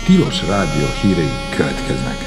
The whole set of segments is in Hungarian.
Tilos Rádió hírei következnek.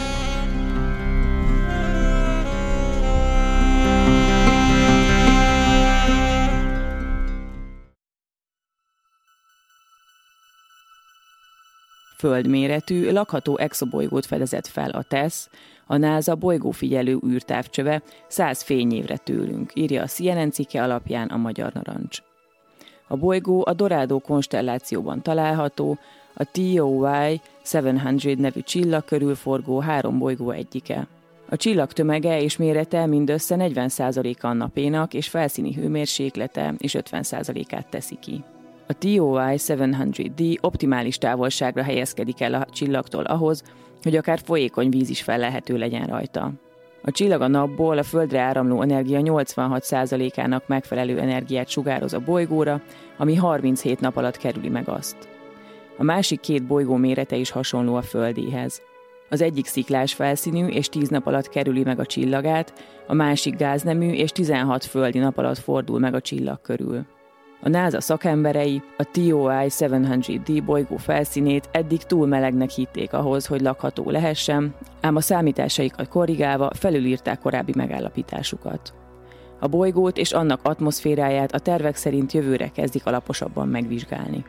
Földméretű, lakható exobolygót fedezett fel a TESS, a NASA bolygófigyelő űrtávcsöve 100 fényévre tőlünk, írja a CNN cikke alapján a Magyar Narancs. A bolygó a Dorado konstellációban található, a TOY 700 nevű csillag körül forgó 3 bolygó egyike. A csillag tömege és mérete mindössze 40%-a a napénak, és felszíni hőmérséklete is 50%-át teszi ki. A TOY 700D optimális távolságra helyezkedik el a csillagtól ahhoz, hogy akár folyékony víz is fellelhető legyen rajta. A csillag a napból a Földre áramló energia 86%-ának megfelelő energiát sugároz a bolygóra, ami 37 nap alatt kerüli meg azt. A másik 2 bolygó mérete is hasonló a Földéhez. Az egyik sziklás felszínű és 10 nap alatt kerüli meg a csillagát, a másik gáznemű és 16 földi nap alatt fordul meg a csillag körül. A NASA szakemberei a TOY 700D bolygó felszínét eddig túl melegnek hitték ahhoz, hogy lakható lehessen, ám a számításaikat korrigálva felülírták korábbi megállapításukat. A bolygót és annak atmoszféráját a tervek szerint jövőre kezdik alaposabban megvizsgálni.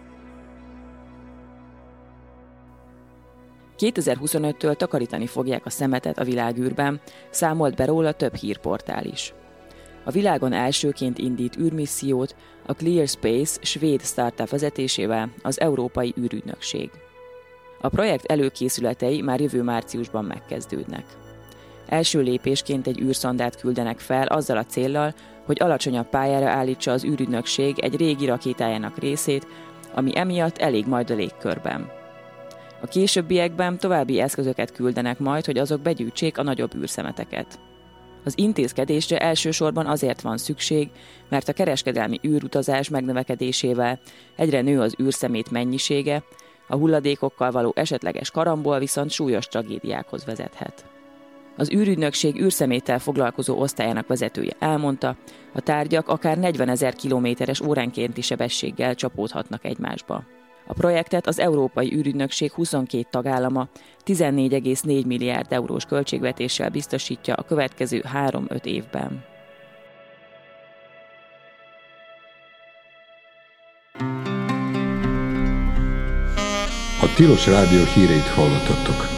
2025-től takarítani fogják a szemetet a világűrben, számolt be róla több hírportál is. A világon elsőként indít űrmissziót a Clear Space svéd startup vezetésével az Európai űrügynökség. A projekt előkészületei már jövő márciusban megkezdődnek. Első lépésként egy űrszondát küldenek fel azzal a céllal, hogy alacsonyabb pályára állítsa az űrügynökség egy régi rakétájának részét, ami emiatt elég majd a légkörben. A későbbiekben további eszközöket küldenek majd, hogy azok begyűjtsék a nagyobb űrszemeteket. Az intézkedésre elsősorban azért van szükség, mert a kereskedelmi űrutazás megnövekedésével egyre nő az űrszemét mennyisége, a hulladékokkal való esetleges karambol viszont súlyos tragédiákhoz vezethet. Az űrügynökség űrszeméttel foglalkozó osztályának vezetője elmondta, a tárgyak akár 40 000 kilométeres óránkénti sebességgel csapódhatnak egymásba. A projektet az Európai űrügynökség 22 tagállama 14,4 milliárd eurós költségvetéssel biztosítja a következő 3-5 évben. A Tilos Rádió híreit hallottattok.